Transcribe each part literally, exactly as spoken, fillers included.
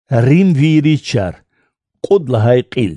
Рим виричар, قدلهای قیل.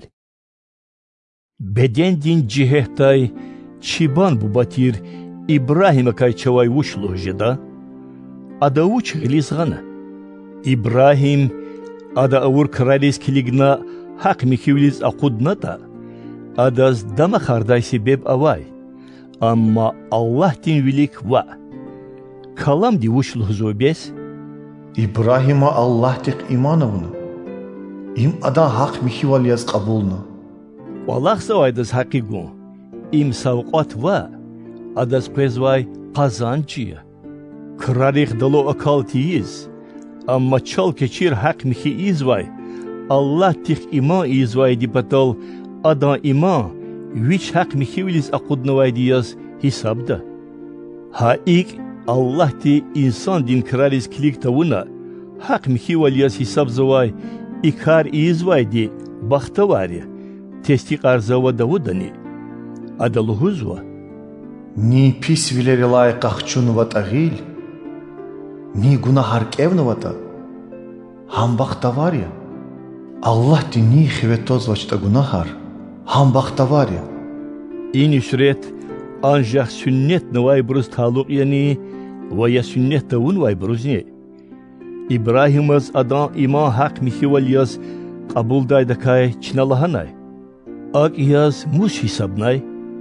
بدن دین جهتای چیبان بباتیر İbrahim kay çavay vuşluh jeda. Ada uç glisgana. İbrahim ada avur kralis kiligna hak mikivliz akudna da. Adaz dama kharday sebeb avay. Amma Allah din vilik va. Kalam di vuşluh zobes. İbrahim'a Allah tek imanavunu. İm ada hak mikival yaz kabulnu. Allah savaydas hakigun. İm savqat va. Adas pezvay kazancıya. Krarih dalo akaltiyiz. Amma çal keçir hak mihi izvay. Allah tih iman izvay di patal. Ada iman. Viç hak mihi vilis akudnavay diyaz hisabda. Ha ilk Allah ti insan din kraris kilik tavuna. Hak mihi valiyaz hisab zavay. İkar izvay di bakta var ya. Testik arzava davudani. Adaluhuzva. Ni pis vileri layık akçunu vat ağil, ni günahar kevnu vata. Ham bakta var ya, Allah di ni xivetoz vaçta günahar, ham bakta var ya. İn üsret ancak sünnet nevay buruz taluk yani, ve ya sünnet tavun vay buruz ne? İbrahim'az adam iman hak mihival yaz, kabuldayda kay çinalahanay. Ak yaz mus hisabnay.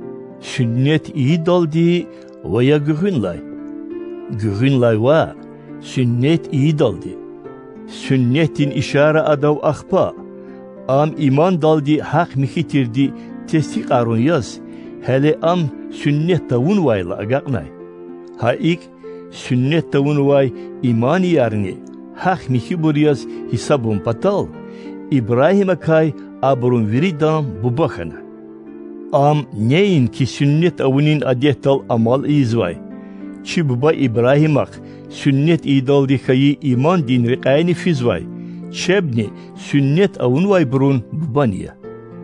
Sünnet iyi daldi veya gühünlay. Gühünlay va, sünnet iyi daldi. Sünnetin işare adav akpa. Am iman daldi hak mihitirdi testik arun yaz. Hele am sünnet tavun vayla agaknay. Ha ilk sünnet tavun vay imani yarni hak mihibur yaz hisabun patal. İbrahim'e kay abrun viridam bu bakana. Am neyin ki sünnet avunin adettal amal izvay. Çi buba İbrahim'ak sünnet idal dikayı iman din riqayni fizvay. Çebni sünnet avun vay burun bubaniya.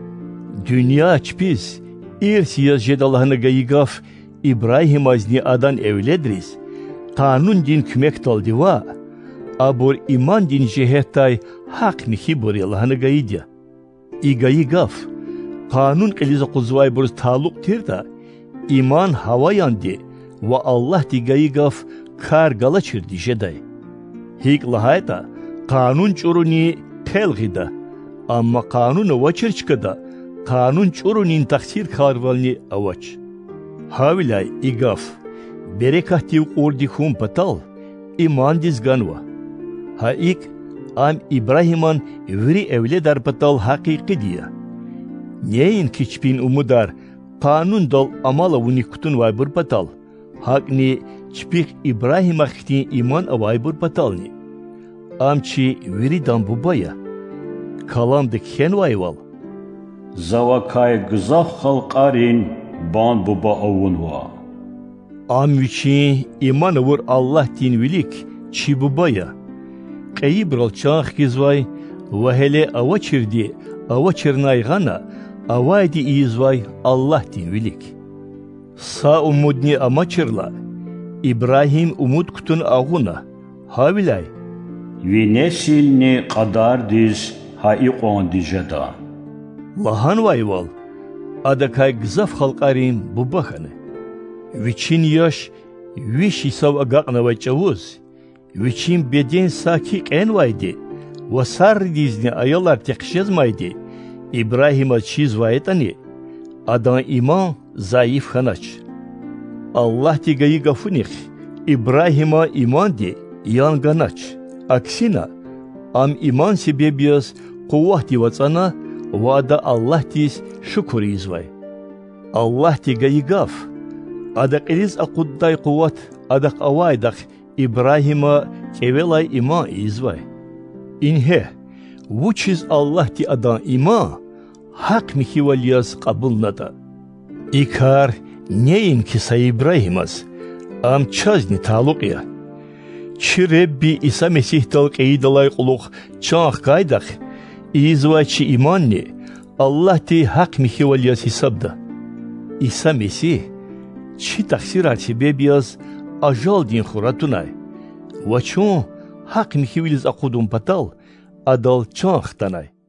Dünya açpiz, irsiyaz jedalahına gayigaf İbrahim azni adan evledriz. Kanun din kümek daldi va. Abur iman din cehettay hak mihi buriyalahına gayidya. İgayigaf. Kanun elize kuzvay buruz taluk tirda, iman hava yandi ve Allah digayi gaf kar gala çirdi jeday. Hik lahayda kanun çuruni telgida, amma kanun avaçır çıkada, kanun çurunin taksir karvalni avaç. Havilay igaf, berekahti urdi hum patal, iman dizganva. Ha ik am İbrahim'an veri evledar patal hakiki diye. Neyin kiçpin umudar, kanun dal amala unikutun vaybur patal. Hakni çpik İbrahim akti iman avaybur patalni. Amçi viridam bubaya. Kalamdık hen vayval. Zavakay gızaf halkarin ban buba avunva. Amçi iman avur Allah din vilik çi bubaya. Qeyibral çağ gizvay ve hele avaçirdi avaçirnay gana. Avaydi izvay Allah din vilik. Sa umudni amaçırla. İbrahim umud kutun ağuna. Havilay. Ve nesilni kadar diz haikon dijeda. Lahan vayval. Adakay gızaf halkarin bu bakanı. Viçin yaş, viş isav agakna vay çavuz. Viçin beden sakik en vaydi. Vasar dizni ayalar tekşezmaydı. İbrahim'a çiz vayetani, adan iman zayıf hanaç. Allah tigayı gafunik, İbrahim'a iman di, yan ganaç. Aksina, am iman sebebiyaz kuvvat divatsana, vada Allah diz şükür izvay. Allah tigayı gaf, adak eliz akudday kuvvat, adak avaydak İbrahim'a kevelay iman izvay. İnhe, vuçiz Allah ti adan iman, hak mihival yaz kabulnada. İkar neyin ki say İbrahimaz, am çazni taluk ya. Çi Rebbi İsa Mesih dal qeydalay quluq çağ kaydak, izva çi imanni, Allah ti hak mihival yaz hisabda. İsa Mesih, çi taksir al sebeb yaz, ajal din khuratunay. Vaçun hak mihival yaz akudun patal, adal chanch tanai.